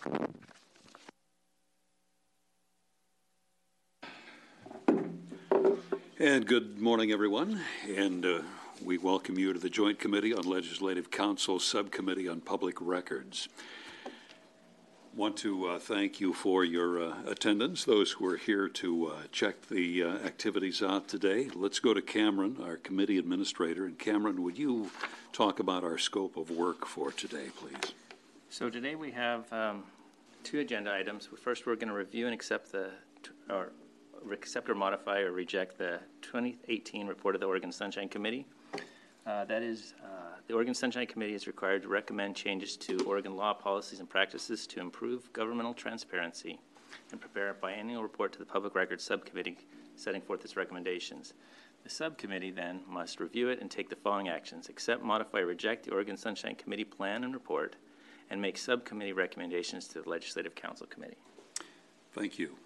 And good morning, everyone. And we welcome you to the Joint Committee on Legislative Council Subcommittee on Public Records. Want to thank you for your attendance, those who are here to check the activities out today. Let's go to Cameron, our committee administrator. And Cameron, would you talk about our scope of work for today, please? So today we have two agenda items. First, we're going to review and accept or modify or reject the 2018 report of the Oregon Sunshine Committee. That is, the Oregon Sunshine Committee is required to recommend changes to Oregon law, policies, and practices to improve governmental transparency and prepare a biannual report to the Public Records Subcommittee setting forth its recommendations. The subcommittee then must review it and take the following actions: accept, modify, or reject the Oregon Sunshine Committee plan and report, and make subcommittee recommendations to the Legislative Council Committee. Thank you.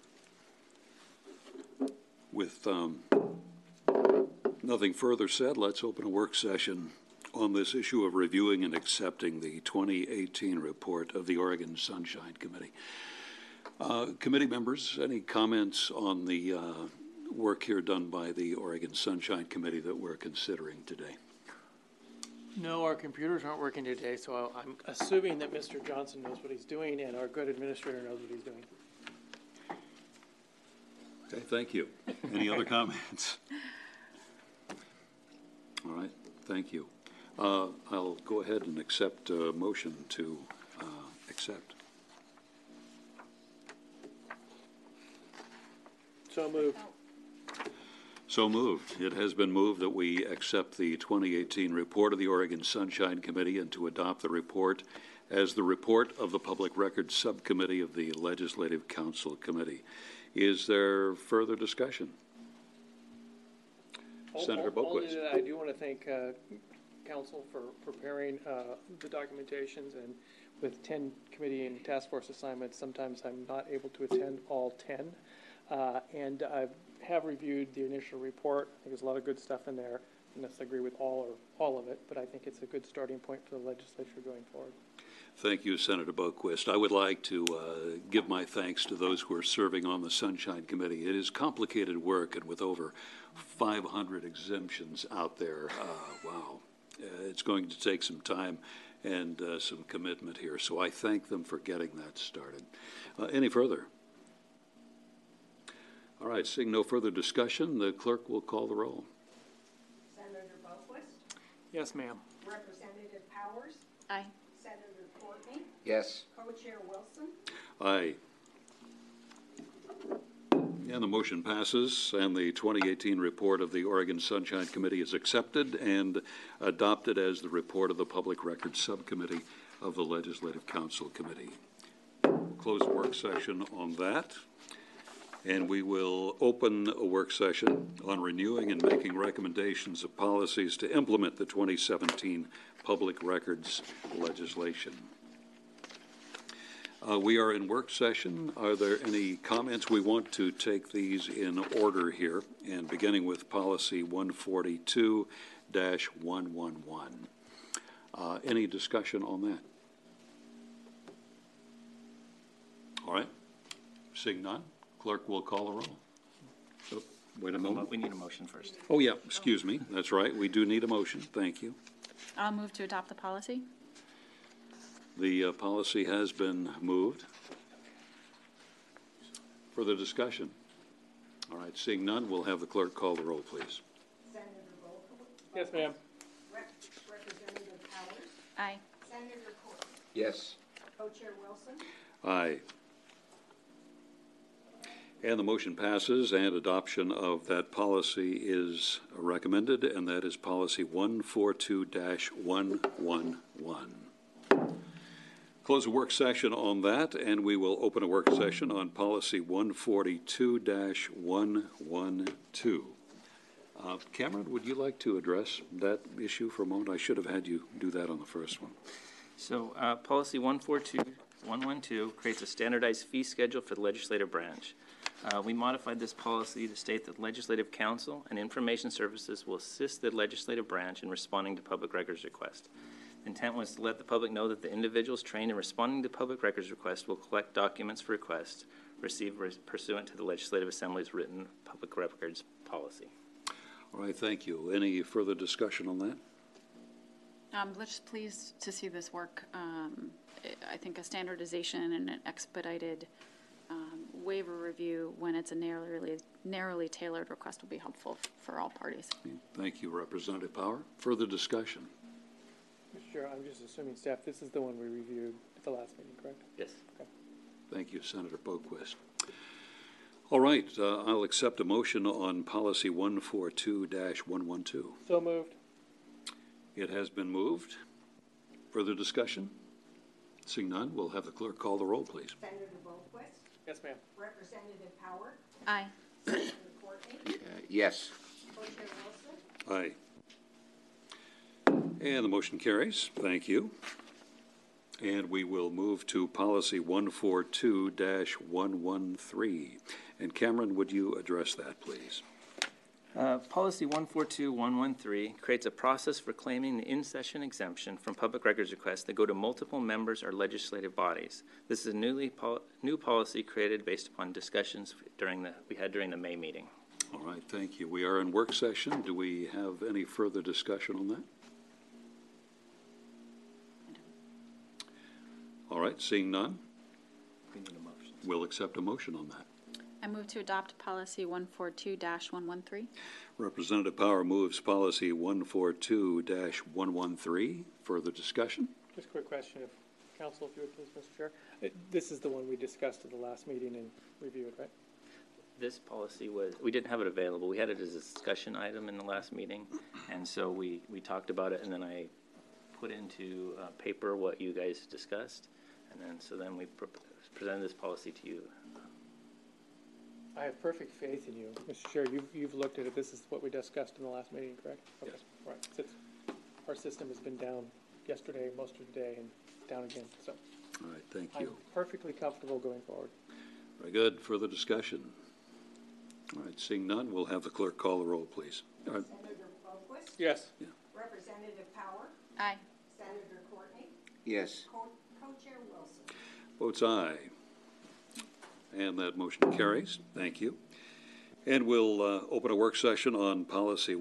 With nothing further said, let's open a work session on this issue of reviewing and accepting the 2018 report of the Oregon Sunshine Committee. Committee members, any comments on the work here done by the Oregon Sunshine Committee that we're considering today? No, our computers aren't working today, so I'm assuming that Mr. Johnson knows what he's doing and our good administrator knows what he's doing. Okay, thank you. Any other comments? All right, thank you. I'll go ahead and accept a motion to accept. So moved. So moved. It has been moved that we accept the 2018 report of the Oregon Sunshine Committee and to adopt the report as the report of the Public Records Subcommittee of the Legislative Council Committee. Is there further discussion? Senator Boquist. I do want to thank Council for preparing the documentations, and with 10 committee and task force assignments, sometimes I'm not able to attend all 10. And I have reviewed the initial report. I think there's a lot of good stuff in there. I don't necessarily agree with all of it, but I think it's a good starting point for the legislature going forward. Thank you, Senator Boquist. I would like to give my thanks to those who are serving on the Sunshine Committee. It is complicated work, and with over 500 exemptions out there, wow, it's going to take some time and some commitment here. So I thank them for getting that started. Any further? All right, seeing no further discussion, the clerk will call the roll. Senator Boquist? Yes, ma'am. Representative Powers? Aye. Senator Courtney? Yes. Co-Chair Wilson? Aye. And the motion passes, and the 2018 report of the Oregon Sunshine Committee is accepted and adopted as the report of the Public Records Subcommittee of the Legislative Council Committee. We'll close the work session on that, and we will open a work session on renewing and making recommendations of policies to implement the 2017 public records legislation. We are in work session. Are there any comments? We want to take these in order here, and beginning with policy 142-111. Any discussion on that? All right. Seeing none, clerk will call the roll. Oh, wait a moment. We need a motion first. Oh, yeah, excuse me. That's right. We do need a motion. Thank you. I'll move to adopt the policy. The policy has been moved. Further discussion? All right, seeing none, we'll have the clerk call the roll, please. Senator Boquist? Yes, ma'am. Representative Powers? Aye. Senator Courtney? Yes. Co-Chair Wilson? Aye. And the motion passes, and adoption of that policy is recommended, and that is policy 142-111. Close a work session on that, and we will open a work session on policy 142-112. Cameron, would you like to address that issue for a moment? I should have had you do that on the first one. So policy 142-112 creates a standardized fee schedule for the legislative branch. We modified this policy to state that Legislative Counsel and Information Services will assist the legislative branch in responding to public records requests. Intent was to let the public know that the individuals trained in responding to public records requests will collect documents for requests received pursuant to the Legislative Assembly's written public records policy. All right, thank you. Any further discussion on that? Just pleased to see this work. I think a standardization and an expedited waiver review when it's a narrowly tailored request will be helpful for all parties. Thank you, Representative Power. Further discussion? Mr. Chair, I'm just assuming, staff, this is the one we reviewed at the last meeting, correct? Yes. Okay. Thank you, Senator Boquist. All right, I'll accept a motion on policy 142-112. So moved. It has been moved. Further discussion? Seeing none, we'll have the clerk call the roll, please. Senator Boquist, Yes, ma'am. Representative Howard, Aye. Senator Courtney, Yes. Co-Chair Wilson, Aye. And the motion carries. Thank you. And we will move to policy 142-113. And Cameron, would you address that, please? Policy 142113 creates a process for claiming the in-session exemption from public records requests that go to multiple members or legislative bodies. This is a new policy created based upon discussions we had during the May meeting. All right, thank you. We are in work session. Do we have any further discussion on that? All right, seeing none, We need a motion. we'll accept a motion on that. I move to adopt policy 142-113. Representative Power moves policy 142-113. Further discussion? Just a quick question, if council, if you would please, Mr. Chair. This is the one we discussed at the last meeting and reviewed, right? This policy we didn't have it available. We had it as a discussion item in the last meeting, and so we talked about it, and then I put into paper what you guys discussed, and then we presented this policy to you. I have perfect faith in you. Mr. Chair, you've looked at it. This is what we discussed in the last meeting, correct? Okay. Yes. All right. Since our system has been down yesterday, most of the day, and down again. So All right, thank I'm you. perfectly comfortable going forward. Very good. Further discussion? All right, seeing none, we'll have the clerk call the roll, please. All right, Senator Boquist, Yes. Representative Power, Aye. Senator Courtney, Yes. Co-Chair Wilson. votes aye. And that motion carries. Thank you. And we'll open a work session on policy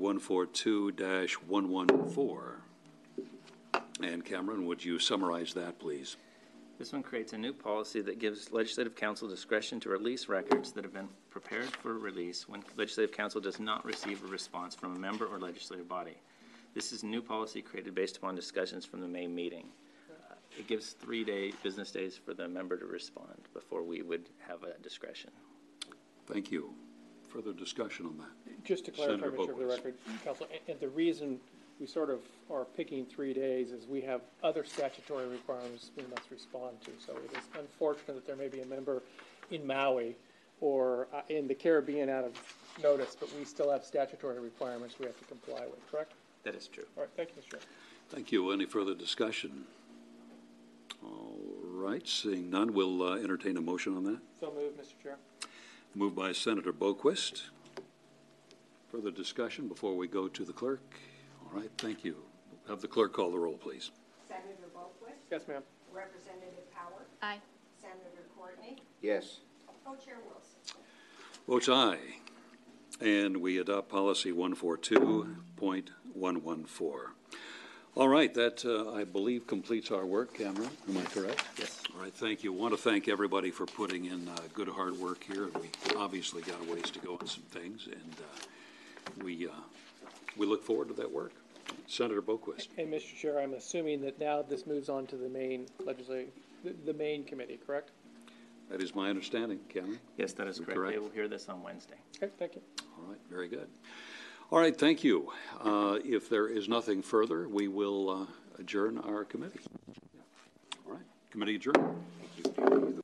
142-114. And Cameron, would you summarize that, please? This one creates a new policy that gives Legislative Council discretion to release records that have been prepared for release when Legislative Council does not receive a response from a member or legislative body. This is a new policy created based upon discussions from the May meeting. It gives 3 business days for the member to respond before we would have a discretion. Thank you. Further discussion on that? Just to clarify, Senator Mr. for the Boquist. record, Council, and the reason we sort of are picking 3 days is we have other statutory requirements we must respond to. So it is unfortunate that there may be a member in Maui or in the Caribbean out of notice, but we still have statutory requirements we have to comply with, correct? That is true. All right, thank you, Mr. Chair. Thank you. Any further discussion? All right, seeing none, we'll entertain a motion on that. So moved, Mr. Chair. Moved by Senator Boquist. Further discussion before we go to the clerk? All right, thank you. Have the clerk call the roll, please. Senator Boquist, Yes, ma'am. Representative Power, Aye. Senator Courtney, Yes. Co-Chair Wilson. Votes aye. And we adopt policy 142.114. All right, that, I believe, completes our work. Cameron, am I correct? Yes. All right, thank you. Want to thank everybody for putting in good hard work here. We obviously got a ways to go on some things, and we look forward to that work. Senator Boquist. And Mr. Chair, I'm assuming that now this moves on to the main the main committee, correct? That is my understanding, Cameron. Yes, that is correct. Correct. They will hear this on Wednesday. Okay, thank you. All right, very good. All right, thank you. If there is nothing further, we will adjourn our committee. All right, committee adjourned. Thank you.